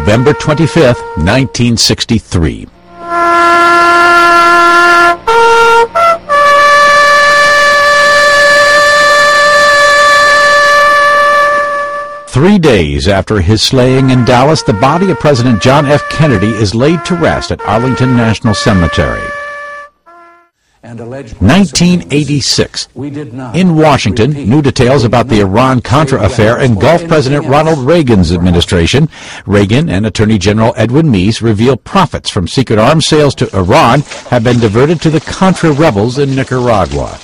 November 25th, 1963. Three days after his slaying in Dallas, the body of President John F. Kennedy is laid to rest at Arlington National Cemetery. 1986. In Washington, new details about the Iran-Contra affair engulf President Ronald Reagan's administration. Reagan and Attorney General Edwin Meese reveal profits from secret arms sales to Iran have been diverted to the Contra rebels in Nicaragua.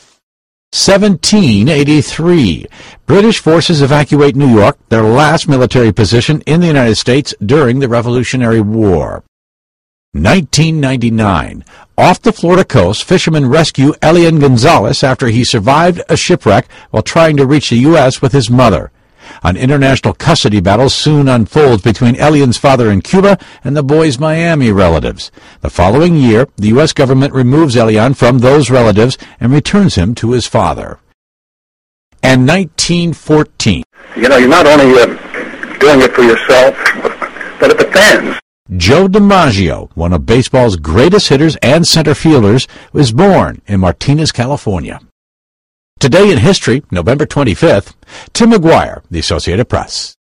1783. British forces evacuate New York, their last military position in the United States during the Revolutionary War. 1999. Off the Florida coast, fishermen rescue Elian Gonzalez after he survived a shipwreck while trying to reach the U.S. with his mother. An international custody battle soon unfolds between Elian's father in Cuba and the boy's Miami relatives. The following year, the U.S. government removes Elian from those relatives and returns him to his father. And 1914. You're not only doing it for yourself, but for the fans. Joe DiMaggio, one of baseball's greatest hitters and center fielders, was born in Martinez, California. Today in History, November 25th, Tim McGuire, The Associated Press.